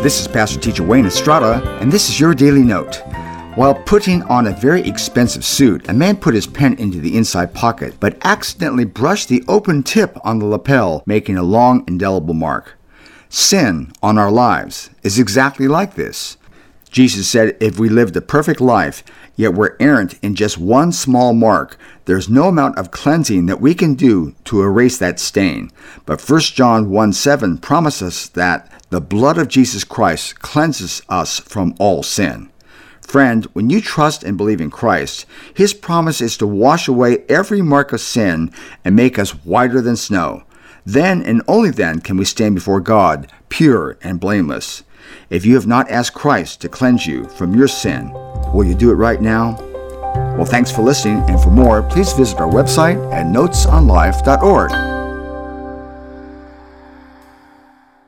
This is Pastor Teacher Wayne Estrada, and this is your Daily Note. While putting on a very expensive suit, a man put his pen into the inside pocket, but accidentally brushed the open tip on the lapel, making a long, indelible mark. Sin on our lives is exactly like this. Jesus said if we lived a perfect life, yet we're errant in just one small mark, there's no amount of cleansing that we can do to erase that stain. But 1 John 1:7 promises that the blood of Jesus Christ cleanses us from all sin. Friend, when you trust and believe in Christ, His promise is to wash away every mark of sin and make us whiter than snow. Then and only then can we stand before God, pure and blameless. If you have not asked Christ to cleanse you from your sin, will you do it right now? Well, thanks for listening, and for more, please visit our website at notesonlife.org.